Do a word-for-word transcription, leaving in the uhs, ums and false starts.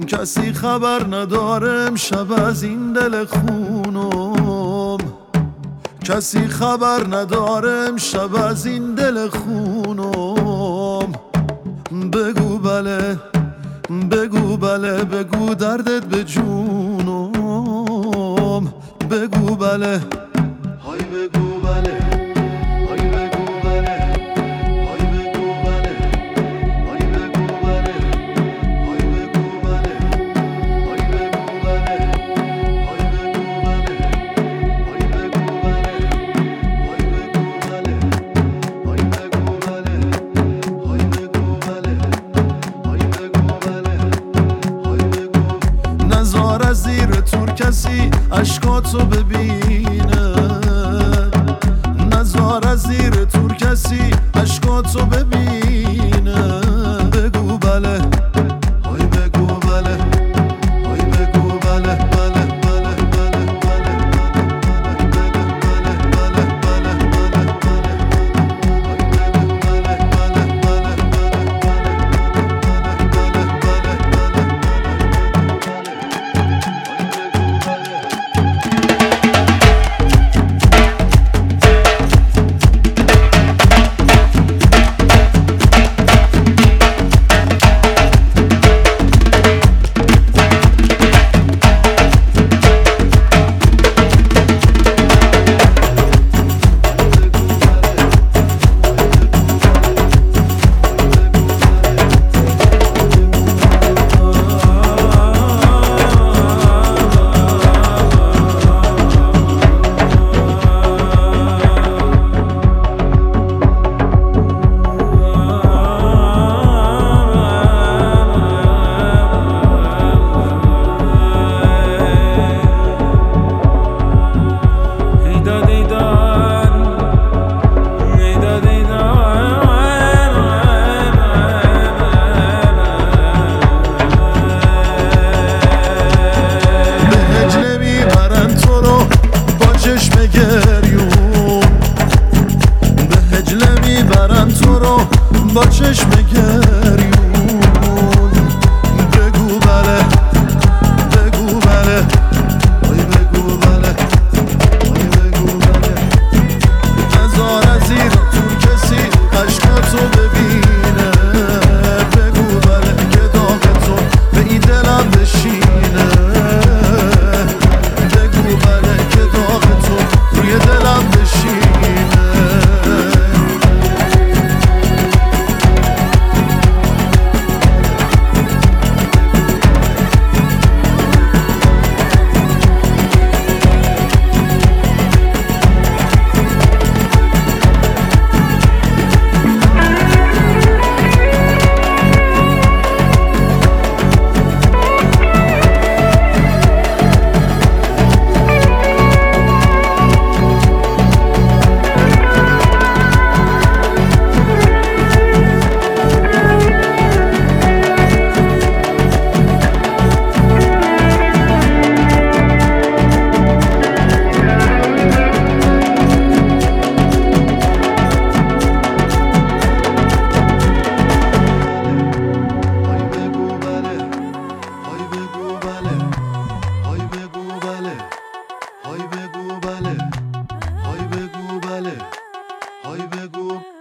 کسی خبر نداره امشب از این دل خونم، کسی خبر نداره امشب از این دل خونم. بگو بله بگو بله بگو دردت به جونم، بگو بله های بگو بله های بگو بله های بگو بله های بگو بله های بگو بله های بگو بله های بگو بله های بگو بله های بگو بله های بگو بله های بگو بله های بگو بله های بگو. نزار از زیر تور کسی اشکاتو ببینه، نزار از زیر تور کسی اشکاتو ببینه. بگو بله های بگو بله های بگو بله بله بله بله بله با چشم گریون. بگو بله بگو بله ای بگو بله ای بگو بله. نزار از زیر تور کسی اشکاتو ببینه. بگو بله که داغ تو به این دلم بشینه. بگو بله که داغ تو روی دلم بشینه. های بگو بله های بگو بله های بگو